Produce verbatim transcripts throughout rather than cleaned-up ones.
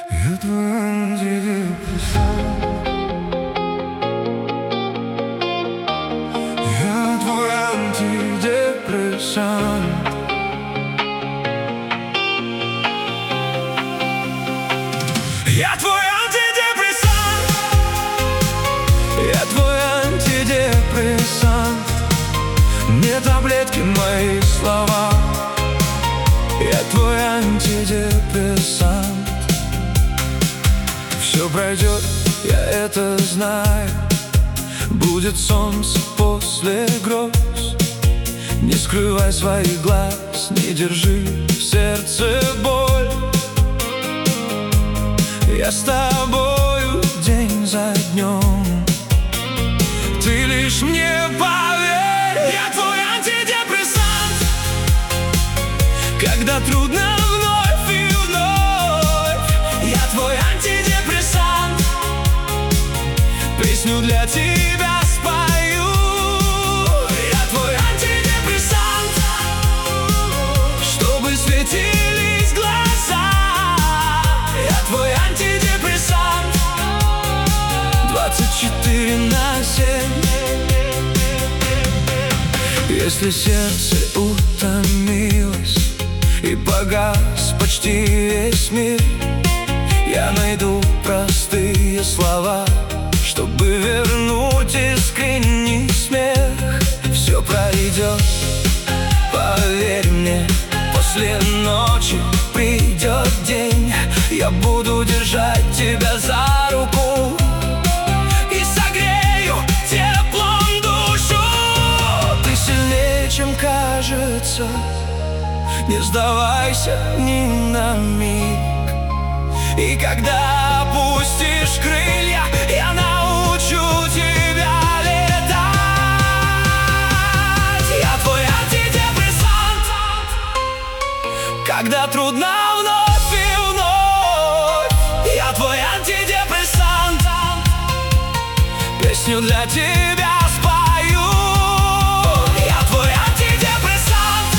Я твой антидепрессант. Я твой антидепрессант. Я твой антидепрессант. Я твой антидепрессант. Не таблетки, мои слова. Я твой антидепрессант. Все пройдет, я это знаю. Будет солнце после гроз. Не скрывай своих глаз, не держи в сердце боль. Я с тобою день за днем. Ты лишь мне поверь. Я твой антидепрессант. Когда трудно вновь и вновь. Я твой антидепрессант. Песню для тебя спою. Я твой антидепрессант. Чтобы светились глаза. Я твой антидепрессант. Двадцать четыре на семь. Если сердце утомилось и погас почти весь мир, я найду простые слова, чтобы вернуть искренний смех. Все пройдет, поверь мне. После ночи придет день. Я буду держать тебя за руку и согрею теплом душу. Ты сильнее, чем кажется. Не сдавайся ни на миг. И когда опустишь крылья, я научу тебя летать. Я твой антидепрессант. Когда трудно вновь и вновь. Я твой антидепрессант. Песню для тебя спою. Я твой антидепрессант.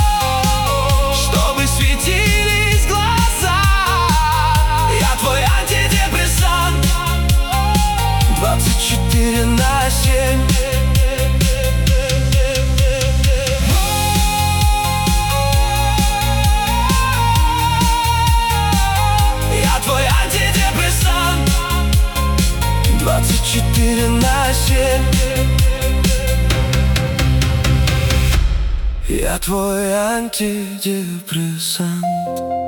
Чтобы светились глаза. Я твой антидепрессант. Двадцать четыре на семь. Я твой антидепрессант. Двадцать четыре на семь. Я твой антидепрессант.